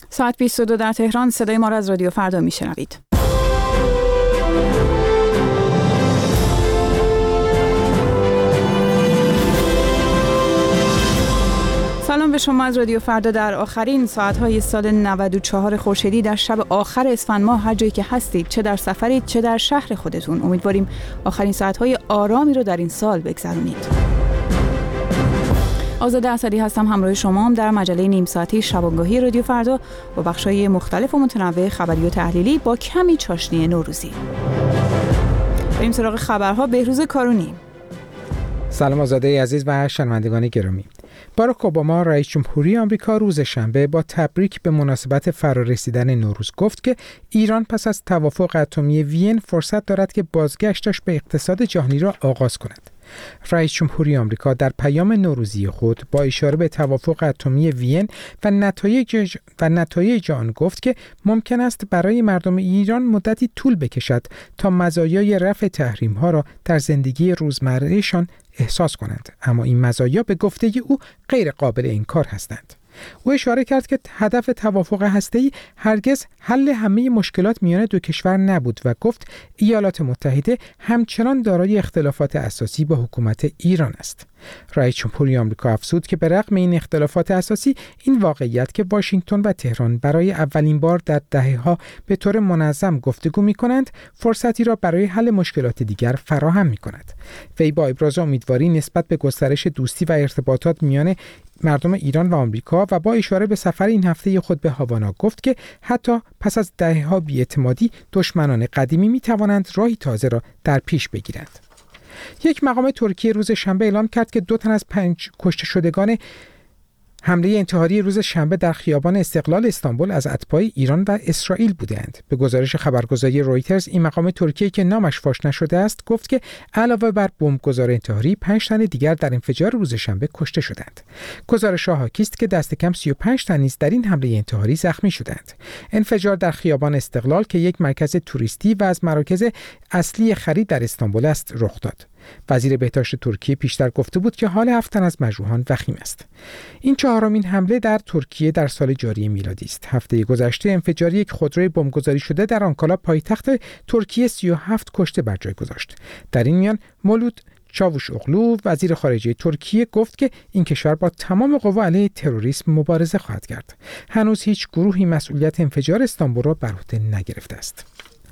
ساعت 22 در تهران. صدای ما را از رادیو فردا میشنوید. سلام به شما از رادیو فردا. در آخرین ساعت‌های سال 94 خورشیدی در شب آخر اسفند ماه هر جایی که هستید، چه در سفرید چه در شهر خودتون، امیدواریم آخرین ساعت‌های آرامی رو در این سال بگذرونید. آزاده اسدی هستم، همراه شما در مجله نیم ساعتی شبانگاهی رادیو فردا با بخش‌های مختلف و متنوع خبری و تحلیلی با کمی چاشنی نوروزی. بریم سراغ خبرها. بهروز کارونی. سلام آزاده عزیز و شنوندگان گرامی. باراک اوباما رئیس جمهوری آمریکا روز شنبه با تبریک به مناسبت فرارسیدن نوروز گفت که ایران پس از توافق اتمی وین فرصت دارد که بازگشتش به اقتصاد جهانی را آغاز کند. رئیس جمهوری آمریکا در پیام نوروزی خود با اشاره به توافق اتمی وین و نتایج آن گفت که ممکن است برای مردم ایران مدتی طول بکشد تا مزایای رفع تحریم‌ها را در زندگی روزمره‌شان احساس کنند، اما این مزایا به گفته او غیر قابل انکار هستند. او اشاره کرد که هدف توافق هسته‌ای هرگز حل همه مشکلات میان دو کشور نبود و گفت ایالات متحده همچنان دارای اختلافات اساسی با حکومت ایران است. رئیس جمهوری آمریکا افزود که به رغم این اختلافات اساسی، این واقعیت که واشنگتن و تهران برای اولین بار در دهه‌ها به طور منظم گفتگو می‌کنند، فرصتی را برای حل مشکلات دیگر فراهم می‌کند. وی با ابراز امیدواری نسبت به گسترش دوستی و ارتباطات میان مردم ایران و آمریکا و با اشاره به سفر این هفته خود به هاوانا گفت که حتی پس از دهه‌ها بی‌اعتمادی، دشمنان قدیمی می‌توانند راهی تازه را در پیش بگیرند. یک مقام ترکیه روز شنبه اعلام کرد که 2 تن از 5 کشته شدگان حمله انتحاری روز شنبه در خیابان استقلال استانبول از اتباع ایران و اسرائیل بودند. به گزارش خبرگزاری رویترز، این مقام ترکیه که نامش فاش نشده است گفت که علاوه بر بمبگذار انتحاری، 5 تن دیگر در انفجار روز شنبه کشته شدند. گزارش‌ها حاکی است که دست کم 35 تن نیز در این حمله انتحاری زخمی شدند. انفجار در خیابان استقلال که یک مرکز توریستی و از مراکز اصلی خرید در استانبول است رخ داد. وزیر بهداشت ترکیه پیشتر گفته بود که حال 7 تن از مجروحان وخیم است. این 4مین حمله در ترکیه در سال جاری میلادی است. هفته گذشته انفجار یک خودروی بمبگذاری شده در آنکارا پایتخت ترکیه 37 کشته بر جای گذاشت. در این میان مولود چاوشوغلو وزیر خارجه ترکیه گفت که این کشور با تمام قوا علیه تروریسم مبارزه خواهد کرد. هنوز هیچ گروهی مسئولیت انفجار استانبول را بر عهده نگرفته است.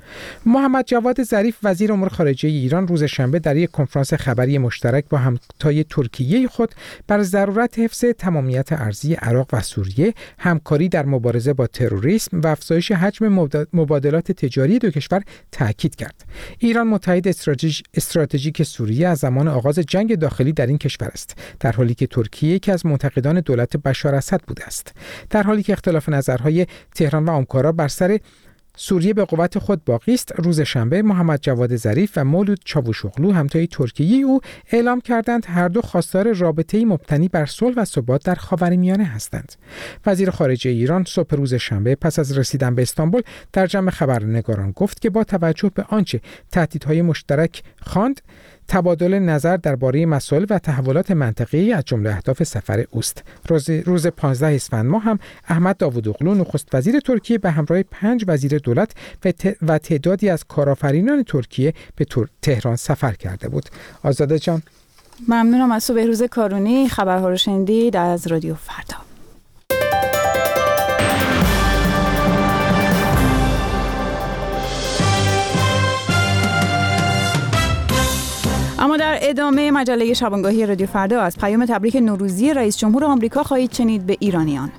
محمد جواد ظریف وزیر امور خارجه ایران روز شنبه در یک کنفرانس خبری مشترک با همتای ترکیه خود بر ضرورت حفظ تمامیت ارضی عراق و سوریه، همکاری در مبارزه با تروریسم و افزایش حجم مبادلات تجاری دو کشور تاکید کرد. ایران متحد استراتژیک سوریه از زمان آغاز جنگ داخلی در این کشور است، در حالی که ترکیه یکی از منتقدان دولت بشار اسد بوده است. در حالی که اختلاف نظرهای تهران و آنکارا بر سر سوریه به قوت خود باقی است، روز شنبه محمد جواد ظریف و مولود چاوشوغلو همتای ترکیه او اعلام کردند هر دو خواستار رابطه‌ای مبتنی بر صلح و ثبات در خاورمیانه هستند. وزیر خارجه ایران صبح روز شنبه پس از رسیدن به استانبول در جمع خبرنگاران گفت که با توجه به آنچه تهدیدهای مشترک خواند، تبادل نظر درباره مسائل و تحولات منطقه‌ای از جمله اهداف سفر اوست. روز 15 اسفند ماه هم احمد داوودوغلو نخست وزیر ترکیه به همراه 5 وزیر دولت و تعدادی از کارآفرینان ترکیه به تهران سفر کرده بود. آزاده جان، ممنونم از تو بهروز کارونی. خبرها رو شنیدید از رادیو فردا. اما در ادامه مجله شبانگاهی رادیو فردا از پیام تبریک نوروزی رئیس جمهور آمریکا خواهید شنید به ایرانیان.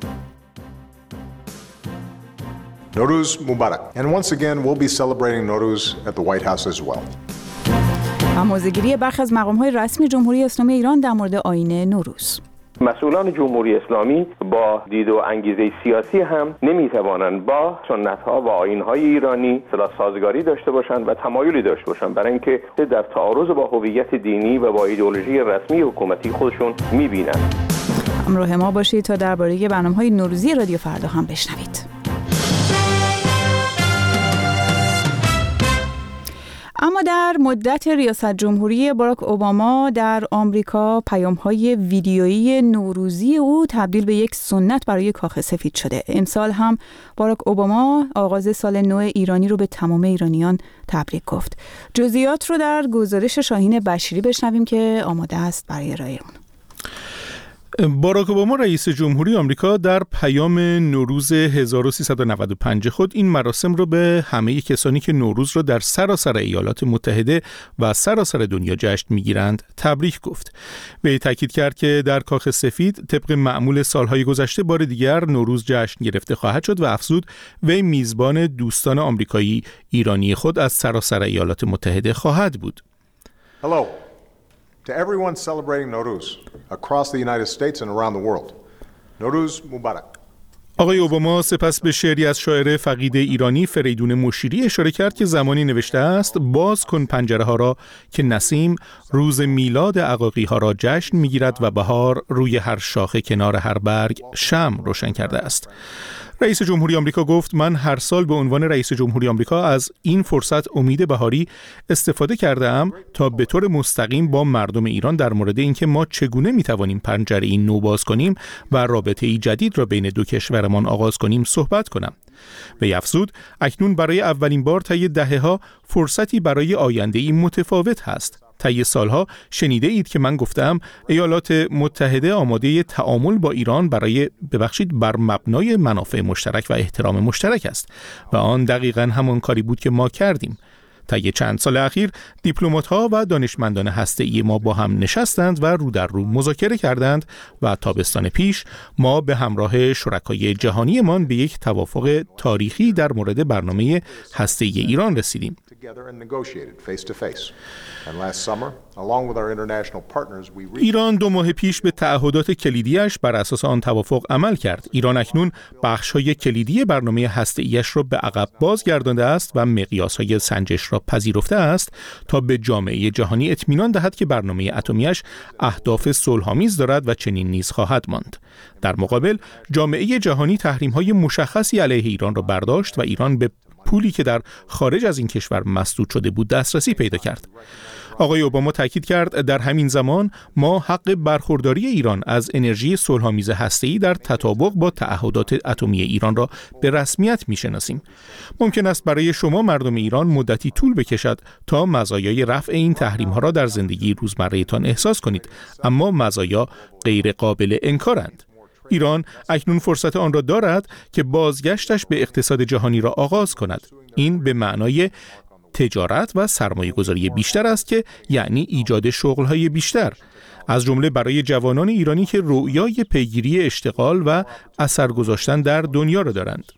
Nowruz Mubarak. And once again we'll be celebrating Nowruz at the White House as well. و موضوعگیری برخی از مقام‌های رسمی جمهوری اسلامی ایران در مورد آیین نوروز. مسئولان جمهوری اسلامی با دید و انگیزه سیاسی هم نمیتوانند با سنت‌ها و آیین‌های ایرانی سازگاری داشته باشند و تمایلی داشته باشند برای اینکه در تعارض با هویت دینی و با ایدئولوژی رسمی حکومتی خودشون می‌بینند. همراه ما باشید تا درباره برنامه‌های نوروزی رادیو فردا هم بشنوید. اما در در مدت ریاست جمهوری باراک اوباما در آمریکا پیام‌های ویدیویی نوروزی او تبدیل به یک سنت برای کاخ سفید شده. امسال هم باراک اوباما آغاز سال نو ایرانی رو به تمام ایرانیان تبریک گفت. جزئیات رو در گزارش شاهین بشیری بشنویم که آماده است برای ارائه اون. باراک اوباما رئیس جمهوری آمریکا در پیام نوروز 1395 خود این مراسم را به همه کسانی که نوروز را در سراسر ایالات متحده و سراسر دنیا جشن می‌گیرند تبریک گفت. وی تاکید کرد که در کاخ سفید طبق معمول سالهای گذشته بار دیگر نوروز جشن گرفته خواهد شد و افزود وی میزبان دوستان آمریکایی ایرانی خود از سراسر ایالات متحده خواهد بود. Hello. To everyone celebrating Nowruz across the United States and around the world. Nowruz Mubarak. آقای اوباما سپس به شعری از شاعر فقید ایرانی فریدون مشیری اشاره کرد که زمانی نوشته است: باز کن پنجره ها را که نسیم روز میلاد عقاقی ها را جشن میگیرد و بهار روی هر شاخه کنار هر برگ شمع روشن کرده است. رئیس جمهوری آمریکا گفت: من هر سال به عنوان رئیس جمهوری آمریکا از این فرصت امید بهاری استفاده کرده‌ام تا به طور مستقیم با مردم ایران در مورد اینکه ما چگونه میتوانیم پنجره نو باز کنیم و رابطه‌ای جدید را بین دو کشورمان آغاز کنیم صحبت کنم. وی افزود: اکنون برای اولین بار طی دهه‌ها فرصتی برای آینده‌ای متفاوت هست. طی سالها شنیده اید که من گفتم ایالات متحده آماده تعامل با ایران بر مبنای منافع مشترک و احترام مشترک است و آن دقیقاً همان کاری بود که ما کردیم. طی چند سال اخیر دیپلمات‌ها و دانشمندان هسته‌ای ما با هم نشستند و رو در رو مذاکره کردند و تابستان پیش ما به همراه شرکای جهانیمان به یک توافق تاریخی در مورد برنامه هسته‌ای ایران رسیدیم. ایران 2 ماه پیش به تعهدات کلیدیش بر اساس آن توافق عمل کرد. ایران اکنون بخش‌های کلیدی برنامه هسته‌ایش را به عقب بازگردانده است و مقیاس‌های سنجش را پذیرفته است تا به جامعه جهانی اطمینان دهد که برنامه اتمی‌اش اهداف صلح‌آمیز دارد و چنین نیز خواهد ماند. در مقابل جامعه جهانی تحریم‌های مشخصی علیه ایران را برداشت و ایران به پولی که در خارج از این کشور مسدود شده بود دسترسی پیدا کرد. آقای اوباما تاکید کرد در همین زمان ما حق برخورداری ایران از انرژی صلح‌آمیز هسته‌ای در تطابق با تعهدات اتمی ایران را به رسمیت می‌شناسیم. ممکن است برای شما مردم ایران مدتی طول بکشد تا مزایای رفع این تحریم‌ها را در زندگی روزمره‌تان احساس کنید، اما مزایا غیر قابل انکارند. ایران اکنون فرصت آن را دارد که بازگشتش به اقتصاد جهانی را آغاز کند. این به معنای تجارت و سرمایه گذاری بیشتر است که یعنی ایجاد شغل‌های بیشتر، از جمله برای جوانان ایرانی که رؤیای پیگیری اشتغال و اثر گذاشتن در دنیا را دارند.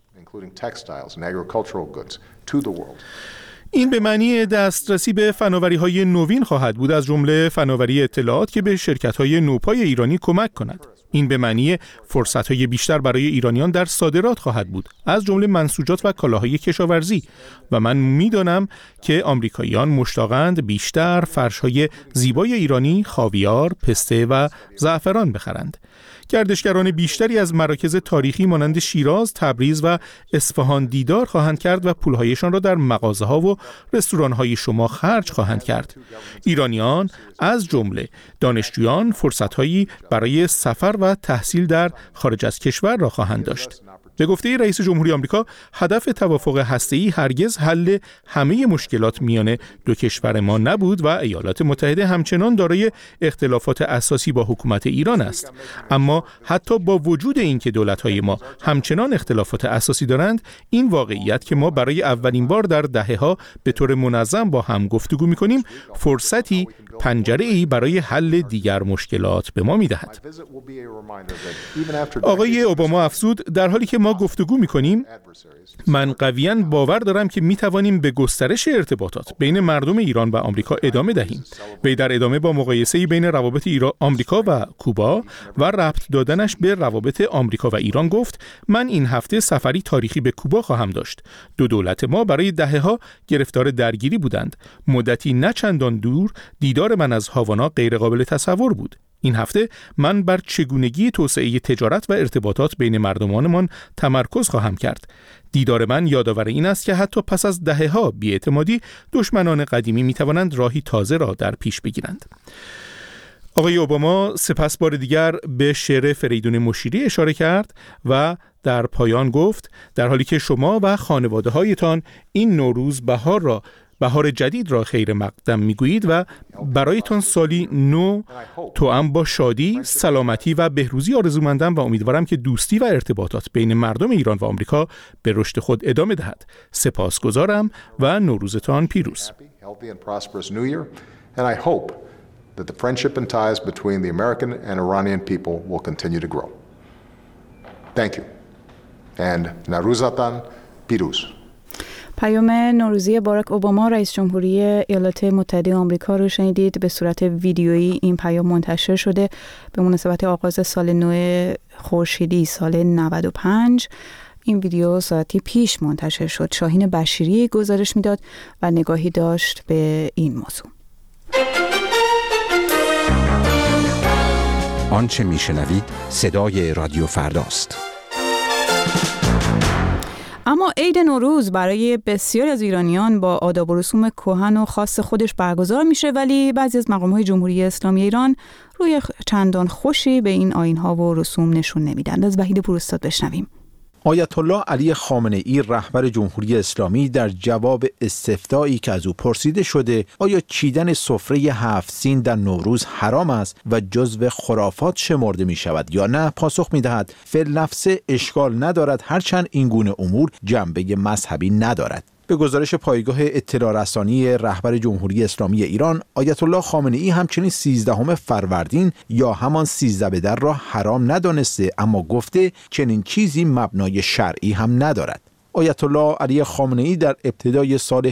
این به معنی دسترسی به فناوری‌های نوین خواهد بود، از جمله فناوری اطلاعات که به شرکت‌های نوپای ایرانی کمک کند. این به معنی فرصت‌های بیشتر برای ایرانیان در صادرات خواهد بود، از جمله منسوجات و کالاهای کشاورزی، و من می‌دانم که آمریکاییان مشتاقند بیشتر فرش‌های زیبای ایرانی، خاویار، پسته و زعفران بخرند. گردشگران بیشتری از مراکز تاریخی مانند شیراز، تبریز و اصفهان دیدار خواهند کرد و پولهایشان را در مغازه‌ها و رستوران‌های شما خرج خواهند کرد. ایرانیان از جمله دانشجویان فرصت‌هایی برای سفر و تحصیل در خارج از کشور را خواهند داشت. به گفته رئیس جمهوری آمریکا، هدف توافق هسته‌ای هرگز حل همه مشکلات میان دو کشور ما نبود و ایالات متحده همچنان دارای اختلافات اساسی با حکومت ایران است. اما حتی با وجود اینکه دولت‌های ما همچنان اختلافات اساسی دارند، این واقعیت که ما برای اولین بار در دهه‌ها به طور منظم با هم گفتگو می‌کنیم، فرصتی، پنجره‌ای برای حل دیگر مشکلات به ما می‌دهد. آقای اوباما افزود: در حالی که ما گفتگو می‌کنیم، من قویاً باور دارم که می‌توانیم به گسترش ارتباطات بین مردم ایران و آمریکا ادامه دهیم. وی در ادامه با مقایسه‌ای بین روابط آمریکا و کوبا و ربط دادنش به روابط آمریکا و ایران گفت: من این هفته سفری تاریخی به کوبا خواهم داشت. دو دولت ما برای دهه‌ها گرفتار درگیری بودند. مدتی نه چندان دور دیدار من از هاوانا غیر قابل تصور بود. این هفته من بر چگونگی توسعه تجارت و ارتباطات بین مردمانمان تمرکز خواهم کرد. دیدار من یادآور این است که حتی پس از دهه‌ها بی‌اعتمادی، دشمنان قدیمی می‌توانند راهی تازه را در پیش بگیرند. آقای اوباما سپس بار دیگر به شعر فریدون مشیری اشاره کرد و در پایان گفت در حالی که شما و خانواده‌هایتان این نوروز بهار جدید را خیر مقدم میگویید و برایتان سالی نو توأم با شادی، سلامتی و بهروزی آرزومندم و امیدوارم که دوستی و ارتباطات بین مردم ایران و آمریکا به رشد خود ادامه دهد. سپاسگزارم و نوروزتان پیروز. That the friendship and ties between the American and Iranian people will continue to grow. Thank you. And Nowruzatan Piruz. پیام نوروزی باراک اوباما رئیس جمهوری ایالات متحده آمریکا رو شنیدید. به صورت ویدیویی این پیام منتشر شده به مناسبت آغاز سال نو خورشیدی سال 95. این ویدیو ساعتی پیش منتشر شد. شاهین بشیری گزارش میداد و نگاهی داشت به این موضوع. آنچه میشنوید صدای رادیو فرداست. اما عید نوروز برای بسیاری از ایرانیان با آداب و رسوم کهن و خاص خودش برگزار میشه، ولی بعضی از مقام‌های جمهوری اسلامی ایران روی چندان خوشی به این آیین‌ها و رسوم نشون نمیدن. از وحید پوراستاد بشنویم. آیت الله علی خامنه‌ای رهبر جمهوری اسلامی در جواب استفتایی که از او پرسیده شده آیا چیدن سفره 7 سین در نوروز حرام است و جزو خرافات شمرده می شود یا نه، پاسخ می دهد فی‌النفس اشکال ندارد، هرچند این گونه امور جنبه مذهبی ندارد. به گزارش پایگاه اطلاع رسانی رهبر جمهوری اسلامی ایران، آیت الله خامنه‌ای همچنین 13 فروردین یا همان 13 بدر را حرام ندانسته، اما گفته چنین چیزی مبنای شرعی هم ندارد. آیت الله علی خامنه‌ای در ابتدای سال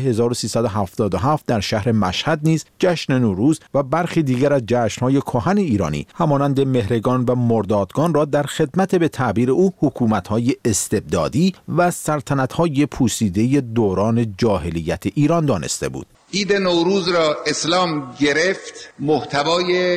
1377 در شهر مشهد نیز جشن نوروز و برخی دیگر از جشن‌های کهن ایرانی همانند مهرگان و مردادگان را در خدمت به تعبیر او حکومت‌های استبدادی و سلطنت‌های پوسیده دوران جاهلیت ایران دانسته بود. عید نوروز را اسلام گرفت، محتوای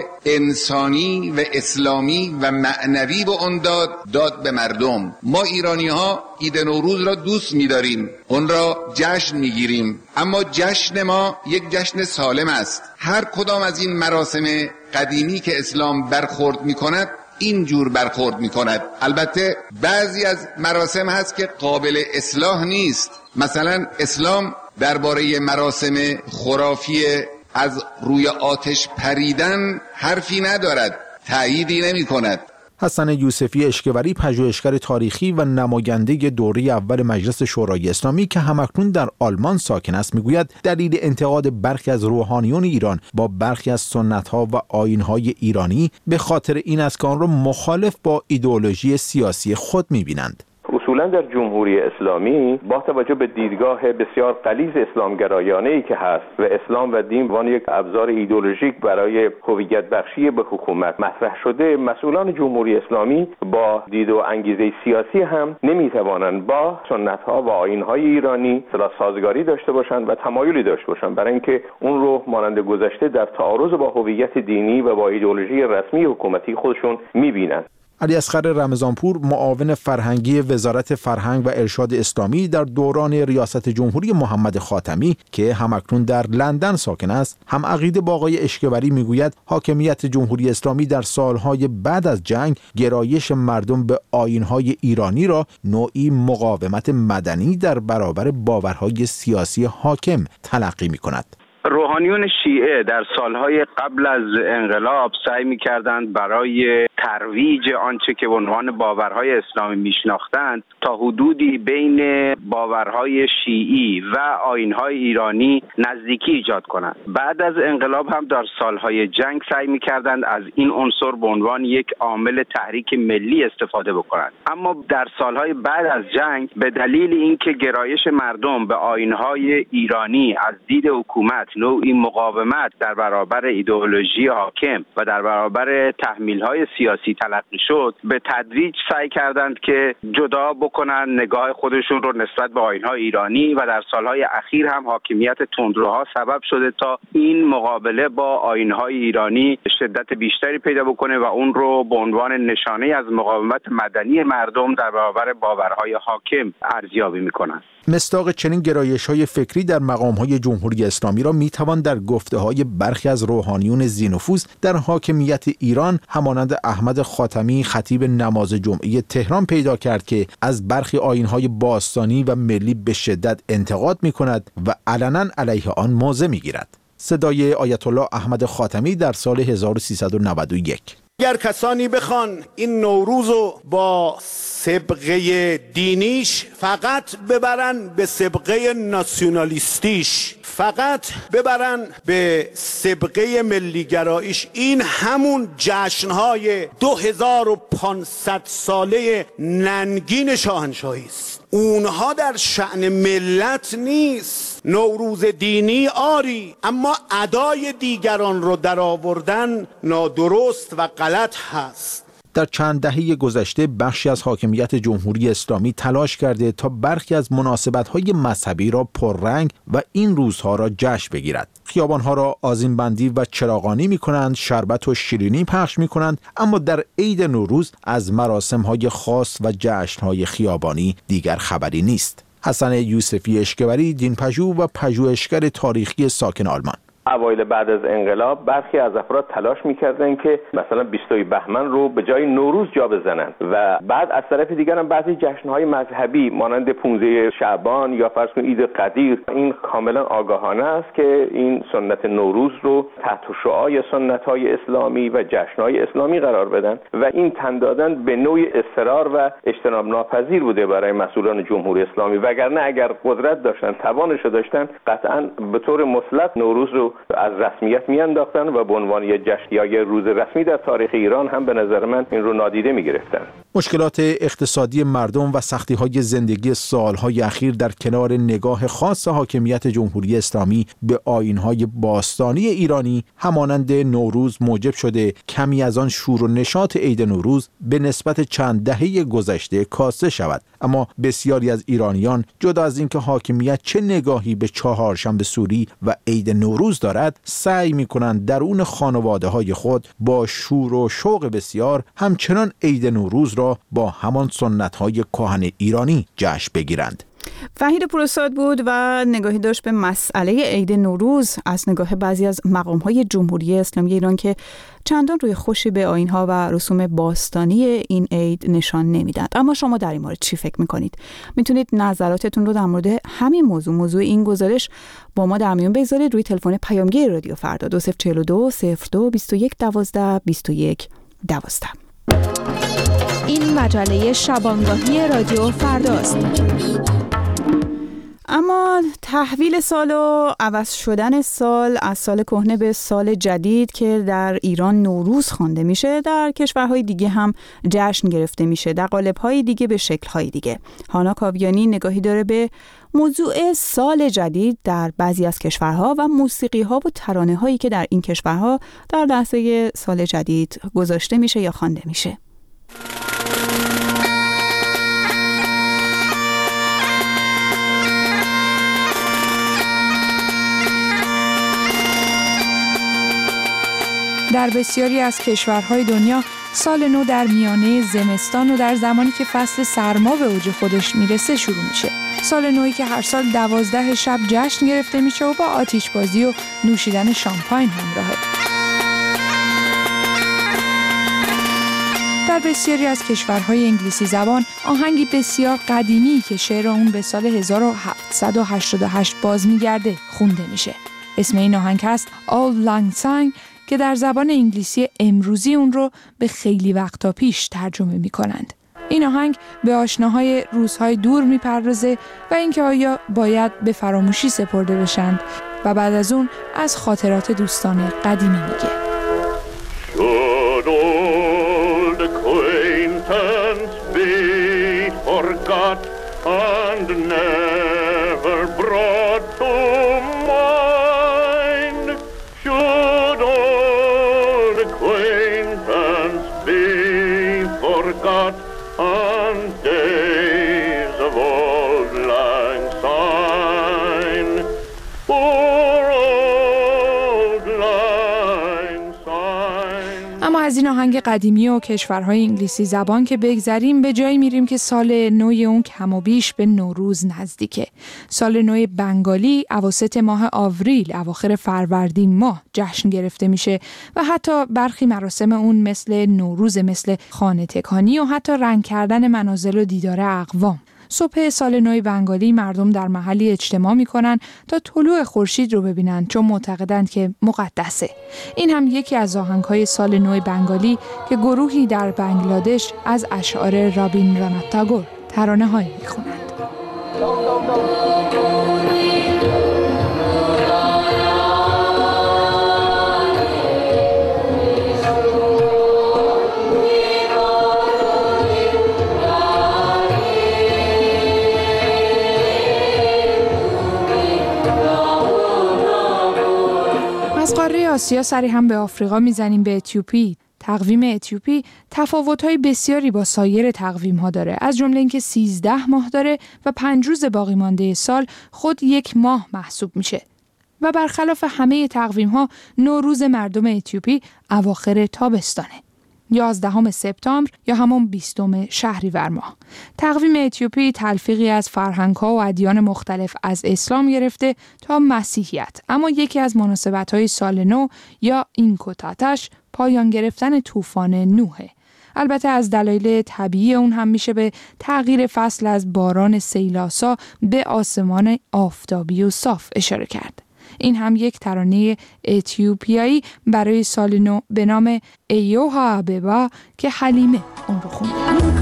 انسانی و اسلامی و معنوی به آن داد به مردم. ما ایرانی ها عید نوروز را دوست می‌داریم، اون را جشن می‌گیریم، اما جشن ما یک جشن سالم است. هر کدام از این مراسم قدیمی که اسلام برخورد می‌کند این جور برخورد می‌کند. البته بعضی از مراسم هست که قابل اصلاح نیست. مثلا اسلام درباره مراسم خرافی از روی آتش پریدن حرفی ندارد، تأییدی نمی کند. حسن یوسفی اشکوری، پژوهشگر تاریخی و نماینده دوره اول مجلس شورای اسلامی که همکنون در آلمان ساکن است، میگوید دلیل انتقاد برخی از روحانیون ایران با برخی از سنت‌ها و آیین‌های ایرانی به خاطر این است که آن را مخالف با ایدئولوژی سیاسی خود می‌بینند. اصولا در جمهوری اسلامی با توجه به دیدگاه بسیار غلیظ اسلامگرایانه‌ای که هست و اسلام و دین وان یک ابزار ایدئولوژیک برای هویت بخشی به حکومت مطرح شده، مسئولان جمهوری اسلامی با دید و انگیزه سیاسی هم نمیتوانند با سنت‌ها و آیین‌های ایرانی سازگاری داشته باشند و تمایلی داشته باشند برای اینکه اون رو مانند گذشته در تعارض با هویت دینی و با ایدئولوژی رسمی حکومتی خودشون می‌بینند. علی اصغر رمضانپور، معاون فرهنگی وزارت فرهنگ و ارشاد اسلامی در دوران ریاست جمهوری محمد خاتمی که همکنون در لندن ساکن است، هم عقیده با آقای اشکوری میگوید حاکمیت جمهوری اسلامی در سالهای بعد از جنگ گرایش مردم به آیین‌های ایرانی را نوعی مقاومت مدنی در برابر باورهای سیاسی حاکم تلقی می‌کند. روحانیون شیعه در سالهای قبل از انقلاب سعی می‌کردند برای ترویج آنچه که به عنوان باورهای اسلامی میشناختند تا حدودی بین باورهای شیعی و آیین‌های ایرانی نزدیکی ایجاد کنند. بعد از انقلاب هم در سالهای جنگ سعی می‌کردند از این عنصر به عنوان یک عامل تحریک ملی استفاده بکنند. اما در سالهای بعد از جنگ به دلیل اینکه گرایش مردم به آیین‌های ایرانی از دید حکومت نوعی مقاومت در برابر ایدئولوژی حاکم و در برابر تحمیل‌های سیاسی تلقی شد، به تدریج سعی کردند که جدا بکنن نگاه خودشون رو نسبت به آیین‌های ایرانی و در سالهای اخیر هم حاکمیت تندروها سبب شده تا این مقابله با آیین‌های ایرانی شدت بیشتری پیدا بکنه و اون رو به عنوان نشانه از مقاومت مدنی مردم در برابر باورهای حاکم ارزیابی می‌کنند. مصداق چنین گرایش‌های فکری در مقام‌های جمهوری اسلامی را می‌توان در گفته‌های برخی از روحانیون ذی‌نفوذ در حاکمیت ایران همانند احمد خاتمی خطیب نماز جمعه تهران پیدا کرد که از برخی آیین‌های باستانی و ملی به شدت انتقاد می‌کند و علنا علیه آن موضع می‌گیرد. صدای آیت الله احمد خاتمی در سال 1391. اگر کسانی بخوان این نوروز رو با سبقه دینیش فقط ببرن به سبقه ناسیونالیستیش، فقط ببرن به سبقه ملیگراییش، این همون جشنهای 2500 ساله ننگین شاهنشاهی است. اونها در شأن ملت نیست. نوروز دینی آری، اما ادای دیگران رو در آوردن نادرست و غلط هست. در چند دهه گذشته بخشی از حاکمیت جمهوری اسلامی تلاش کرده تا برخی از مناسبت‌های مذهبی را پررنگ و این روزها را جشن بگیرد. خیابان‌ها را آذین‌بندی و چراغانی می‌کنند، شربت و شیرینی پخش می‌کنند، اما در عید نوروز از مراسم‌های خاص و جشن‌های خیابانی دیگر خبری نیست. حسن یوسفی اشکبری، دینپژوه و پژوهشگر تاریخی ساکن آلمان: اوایل بعد از انقلاب برخی از افراد تلاش می‌کردند که مثلا 20 بهمن رو به جای نوروز جا بزنن و بعد از طرف دیگر هم بعضی جشن‌های مذهبی مانند 15 شعبان یا فرض کن عید قدیر، این کاملا آگاهانه است که این سنت نوروز رو تحت شعاع سنت‌های اسلامی و جشن‌های اسلامی قرار بدن و این تن دادن به نوعی اصرار و اجتناب ناپذیر بوده برای مسئولان جمهوری اسلامی، وگرنه اگر قدرت داشتن، توانش داشتن، قطعاً به طور مطلق نوروز رو از رسمیت میانداختن و به عنوان یک جشن یا یک روز رسمی در تاریخ ایران هم به نظر من این رو نادیده میگرفتن. مشکلات اقتصادی مردم و سختی‌های زندگی سال‌های اخیر در کنار نگاه خاص حاکمیت جمهوری اسلامی به آیین‌های باستانی ایرانی همانند نوروز موجب شده کمی از آن شور و نشاط عید نوروز به نسبت چند دهه گذشته کاسته شود. اما بسیاری از ایرانیان جدا از اینکه حاکمیت چه نگاهی به چهارشنبه سوری و عید نوروز دارد، سعی می‌کنند درون خانواده‌های خود با شور و شوق بسیار همچنان عید نوروز را با همان سنت‌های کهن ایرانی جشن بگیرند. وحید پروساد بود و نگاهی داشت به مسئله عید نوروز از نگاه بعضی از مقام‌های جمهوری اسلامی ایران که چندان روی خوشی به آیین‌ها و رسوم باستانی این عید نشان نمیدند. اما شما در این مورد چی فکر می‌کنید؟ میتونید نظراتتون رو در مورد همین موضوع این گزارش با ما در میون بگذارید روی تلفن پیامگیر رادیو فردا 2042 02 21 12 21 12. این مجله شبانگاهی رادیو فرداست. اما تحویل سال و عوض شدن سال از سال کهنه به سال جدید که در ایران نوروز خوانده میشه، در کشورهای دیگه هم جشن گرفته میشه، در قالب‌های دیگه به شکل‌های دیگه. هانا کاویانی نگاهی داره به موضوع سال جدید در بعضی از کشورها و موسیقی‌ها و ترانه‌هایی که در این کشورها در لحظه سال جدید گذاشته میشه یا خوانده میشه. در بسیاری از کشورهای دنیا سال نو در میانه زمستان و در زمانی که فصل سرما به اوج خودش میرسه شروع میشه. سال نویی که هر سال 12 شب جشن گرفته میشه و با آتش‌بازی و نوشیدن شامپاین همراهه. در بسیاری از کشورهای انگلیسی زبان آهنگی بسیار قدیمی که شعر اون به سال 1788 باز میگرده خونده میشه. اسم این آهنگ هست Auld Lang Syne که در زبان انگلیسی امروزی اون رو به خیلی وقتا پیش ترجمه میکنند. این آهنگ به آشناهای روزهای دور میپردازه و اینکه آیا باید به فراموشی سپرده بشند و بعد از اون از خاطرات دوستان قدیمی میگه. Should old acquaintance be forgot and never brought to mind, از این آهنگ قدیمی و کشورهای انگلیسی زبان که بگذریم به جایی میریم که سال نو اون کم و بیش به نوروز نزدیکه. سال نو بنگالی اواسط ماه آوریل، اواخر فروردین ماه جشن گرفته میشه و حتی برخی مراسم اون مثل نوروز، مثل خانه تکانی و حتی رنگ کردن منازل و دیدار اقوام. صبح سال نو بنگالی مردم در محلی اجتماع میکنن تا طلوع خورشید رو ببینن، چون معتقدند که مقدسه. این هم یکی از آهنگ‌های سال نو بنگالی که گروهی در بنگلادش از اشعار رابیندرانات تاگور ترانه‌هایی میخونند. از قاره آسیا سری هم به آفریقا میزنیم، به اتیوپی. تقویم اتیوپی تفاوت‌های بسیاری با سایر تقویم‌ها داره، از جمله اینکه 13 ماه داره و 5 روز باقی مانده سال خود یک ماه محسوب میشه. و برخلاف همه تقویم‌ها نوروز مردم اتیوپی اواخر تابستانه. 11 سپتامبر یا همون 20 شهریور ماه. تقویم اتیوپی تلفیقی از فرهنگ‌ها و ادیان مختلف از اسلام گرفته تا مسیحیت، اما یکی از مناسبت‌های سال نو یا اینکوتاتش پایان گرفتن طوفان نوحه. البته از دلایل طبیعی اون هم میشه به تغییر فصل از باران سیلاسا به آسمان آفتابی و صاف اشاره کرد. این هم یک ترانه اتیوپیایی برای سال نو به نام ایوها اببا که حلیمه اون رو خونده.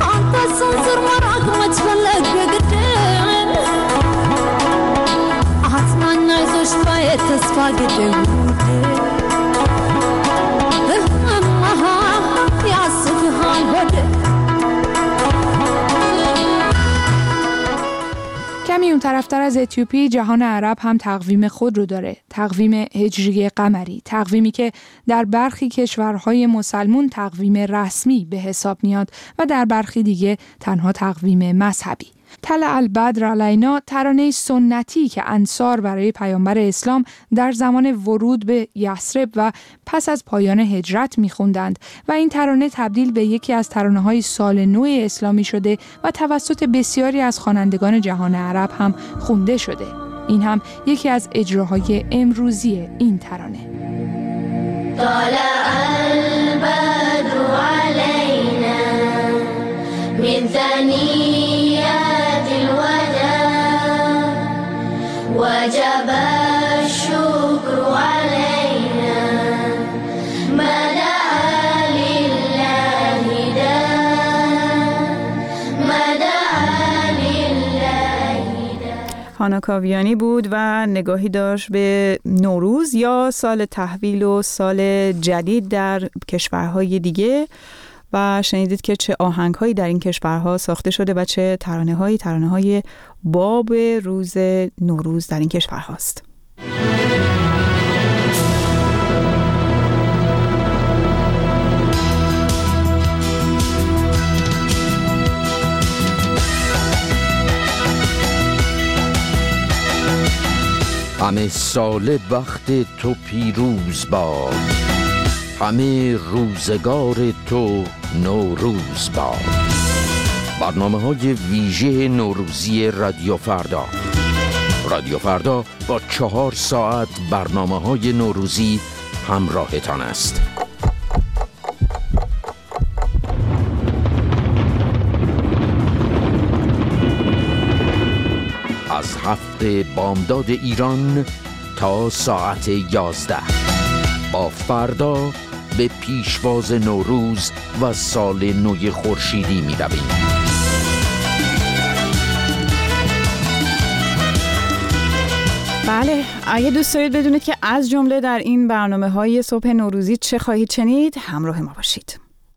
کمی اون طرفتر از اتیوپی جهان عرب هم تقویم خود رو داره، تقویم هجری قمری، تقویمی که در برخی کشورهای مسلمون تقویم رسمی به حساب میاد و در برخی دیگه تنها تقویم مذهبی. طلع البدر علینا ترانه سنتی که انصار برای پیامبر اسلام در زمان ورود به یثرب و پس از پایان هجرت می‌خوندند و این ترانه تبدیل به یکی از ترانه‌های سال نو اسلامی شده و توسط بسیاری از خوانندگان جهان عرب هم خونده شده. این هم یکی از اجراهای امروزی این ترانه. طلع البدر علینا من ثنیات الوداع وجب الشکر علینا مدعا لله داع مدعا لله داع. هانا کاویانی بود و نگاهی داشت به نوروز یا سال تحویل و سال جدید در کشورهای دیگه و شنیدید که چه آهنگ‌هایی در این کشورها ساخته شده و چه ترانه‌های باب روز نوروز در این کشورهاست. همه سال وقت تو پیروز باد، همه روزگار تو نوروز باد. برنامه‌های ویژه نوروزی رادیو فردا. رادیو فردا با 4 ساعت برنامه‌های نوروزی همراهتان است. از هفته بامداد ایران تا ساعت 11 با فردا به پیشواز نوروز و سال نوی خورشیدی می رویم. بله، اگه دوست دارید بدونید که از جمله در این برنامه‌های صبح نوروزی چه خواهید شنید، همراه ما باشید.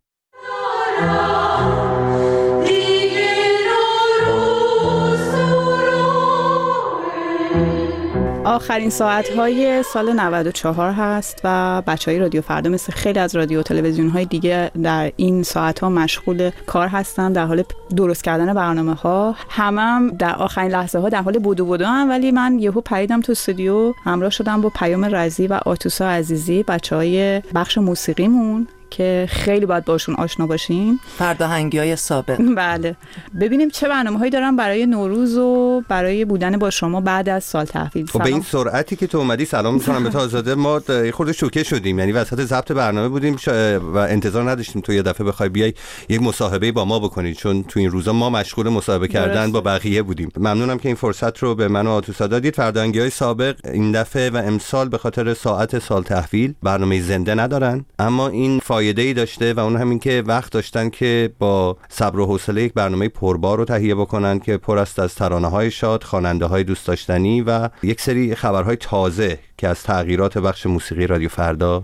آخرین ساعت‌های سال 94 هست و بچه‌های رادیو فردا مثل خیلی از رادیو و تلویزیون‌های دیگه در این ساعت‌ها مشغول کار هستن، در حال درست کردن برنامه‌ها. همم در آخرین لحظه‌ها در حال بدو هم، ولی من یهو پریدم تو استودیو، همراه شدم با پیام رضی و آتوسا عزیزی، بچه‌های بخش موسیقیمون که خیلی باید باشون آشنا باشیم. فرداهنگی‌های سابق. بله. ببینیم چه برنامه‌هایی دارن برای نوروز و برای بودن با شما بعد از سال تحویل. خب به این سرعتی که تو اومدی سلام می‌کنم به تو آزاده. ما خود شوکه شدیم، یعنی وسط ضبط برنامه بودیم و انتظار نداشتیم تو یه دفعه بخوای بیای یک مصاحبه با ما بکنی، چون تو این روزا ما مشغول مصاحبه کردن با بقیه بودیم. ممنونم که این فرصت رو به من و آتوسا دادید. فرداهنگی‌های سابق این دفعه و امسال به خاطر ساعت سال تحویل برنامه زنده ندارن، اما این فایده‌ای داشته و اون همین که وقت داشتن که با صبر و حوصله یک برنامه پربار رو تهیه بکنن که پر است از ترانه‌های شاد، خواننده‌های دوست داشتنی و یک سری خبرهای تازه که از تغییرات بخش موسیقی رادیو فردا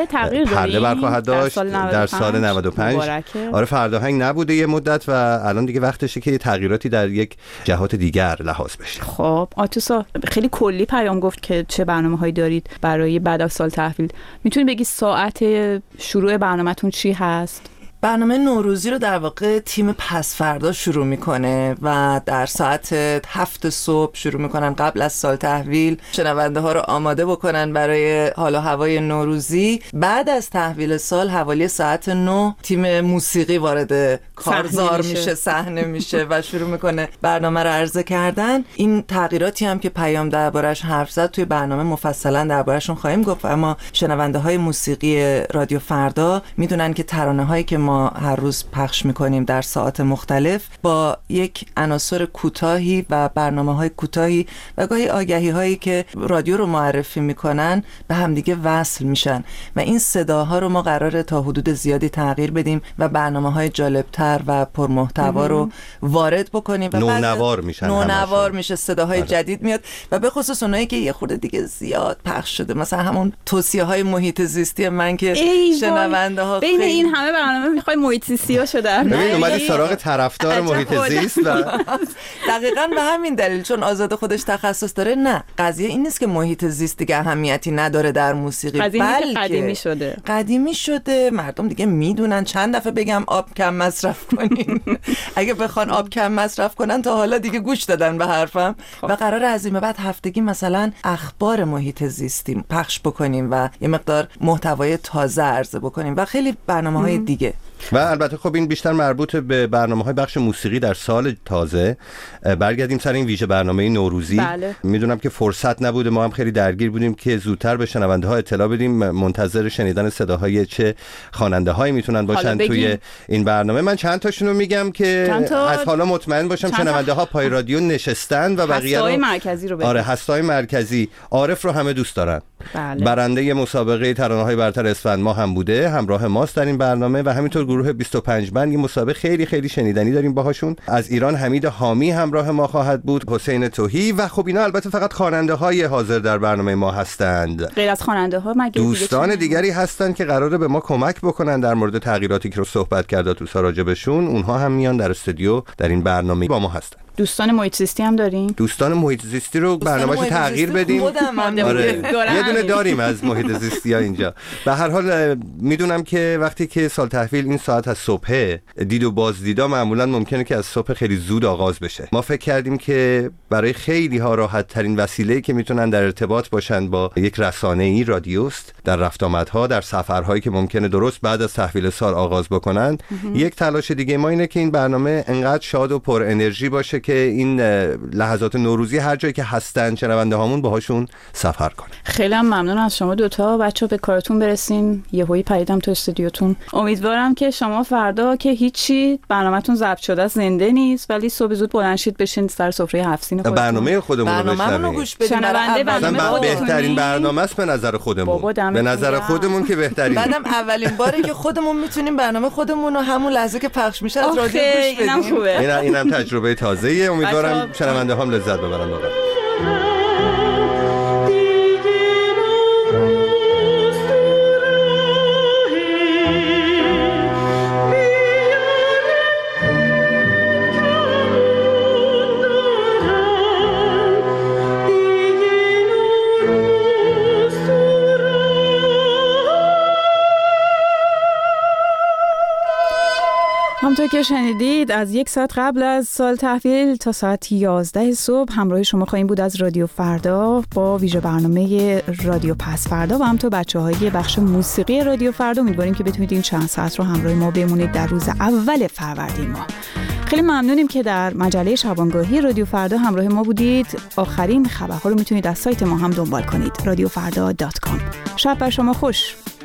پرده برخواهد داشت در سال 95. آره فرداهنگ نبوده یه مدت و الان دیگه وقتشه که تغییراتی در یک جهات دیگر لحاظ بشه. خب آتوسا خیلی کلی پیام گفت که چه برنامه‌هایی دارید برای بعد از سال تحویل. میتونید بگی ساعت شروع برنامه‌تون چی هست؟ برنامه نوروزی رو در واقع تیم پس فردا شروع میکنه و در ساعت 7 صبح شروع میکنن قبل از سال تحویل شنونده ها رو آماده بکنن برای حال و هوای نوروزی. بعد از تحویل سال حوالی ساعت 9 تیم موسیقی وارد کارزار میشه، صحنه میشه و شروع میکنه برنامه رو عرضه کردن. این تغییراتی هم که پیام دربارش حرف زد توی برنامه مفصلا دربارشون خواهیم گفت، اما شنونده های موسیقی رادیو فردا میدونن که ترانه هایی که ما هر روز پخش میکنیم در ساعات مختلف با یک عناصر کوتاهی و برنامه‌های کوتاهی و گاهی آگهی‌هایی که رادیو رو معرفی میکنن به همدیگه وصل میشن و این صداها رو ما قراره تا حدود زیادی تغییر بدیم و برنامه‌های جالبتر و پرمحتوا رو وارد بکنیم و نونوار میشن، نونوار میشه، صداهای جدید میاد و به خصوص اونایی که یه خورده دیگه زیاد پخش شده، مثلا همون توصیه‌های محیط زیستی من که شنونده‌ها بین این همه برنامه میخوای محیط زیستی ها شده. ببین اومدی سراغ طرفدار محیط زیست و دقیقاً به همین دلیل چون آزاده خودش تخصص داره. نه قضیه این نیست که محیط زیست دیگه اهمیتی نداره در موسیقی، بلکه قدیمی شده، مردم دیگه میدونن. چند دفعه بگم آب کم مصرف کنین اگه بخوان آب کم مصرف کنن تا حالا دیگه گوش دادن به حرفم و قرار از این بعد هفتگی مثلا اخبار محیط زیستی پخش بکنیم و یه مقدار محتوای تازه عرضه بکنیم و خیلی برنامه‌های دیگه. و البته خب این بیشتر مربوط به برنامه‌های بخش موسیقی در سال تازه. برگردیم سر این ویژه برنامه نوروزی. بله. میدونم که فرصت نبوده، ما هم خیلی درگیر بودیم که زودتر به شنونده‌ها اطلاع بدیم، منتظر شنیدن صداهای چه خواننده‌هایی میتونن باشن توی این برنامه. من چند تاشون رو میگم که از حالا مطمئن باشم شنونده‌ها پای رادیو نشستن و بقیه هسته‌های مرکزی رو بگیم. آره هسته‌های مرکزی. عارف رو همه دوست دارن. بله. برنده مسابقه ترانه‌های برتر اسفند ماه هم بوده، همراه ماست در این برنامه و همینطور گروه 25 بند یه مسابقه خیلی خیلی شنیدنی داریم باهاشون. از ایران حمید حامی همراه ما خواهد بود، حسین توهی و خب اینا البته فقط خواننده‌های حاضر در برنامه ما هستند. غیر از خواننده‌ها مگه دوستان دیگری هستن که قراره به ما کمک بکنن در مورد تغییراتی که رو صحبت کرد تو راجبشون. اونها هم میان در استودیو در این برنامه با ما هستن. دوستان محیط زیستی هم داریم. دوستان محیط زیستی رو برنامه‌شو تغییر بدیم. آره. یه دونه داریم از محیط زیستی‌ها اینجا. به هر حال میدونم که وقتی که سال تحویل این ساعت از صبح دید و بازدیدا معمولا ممکنه که از صبح خیلی زود آغاز بشه. ما فکر کردیم که برای خیلی ها راحت ترین وسیله‌ای که میتونن در ارتباط باشن با یک رسانه‌ای رادیوست، در رفت آمدها، در سفرهایی که ممکنه درست بعد از تحویل سال آغاز بکنن. یک تلاش دیگه ما اینه که این برنامه انقدر شاد و پر انرژی باشه که این لحظات نوروزی هر جایی که هستن شنونده هامون باهاشون سفر کنه. خیلی ممنون از شما دوتا. بچه‌ها به کارتون برسیم. یهویی پریدم تو استودیوتون. امیدوارم که شما فردا که هیچی برنامه‌تون ضبط شده است، زنده نیست، ولی صبح زود بلند شید بشین سر سفره هفت سین خودتون. برنامه خودمون رو بشنوید. بهترین برنامه است به نظر خودمون. به نظر خودمون که بهترین. بعدم اولین باره که خودمون میتونیم برنامه خودمون رو همون لحظه که پخش میشه از رادیو گوش بدیم. اینم تجربه تازه‌ایه. امیدوارم شنونده هم لذت ببرن واقعا. همونطور همونطور که شنیدید از 1 ساعت قبل از سال تحویل تا ساعت 11 صبح همراه شما خواهیم بود از رادیو فردا با ویژه برنامه رادیو پس فردا و همینطور بچه‌های بخش موسیقی رادیو فردا. امیدواریم که بتونید این چند ساعت رو همراه ما بمونید در روز اول فروردین ماه. خیلی ممنونیم که در مجله شبانگاهی رادیو فردا همراه ما بودید. آخرین خبرها رو میتونید از سایت ما هم دنبال کنید، radiofrda.com. شب بر شما خوش.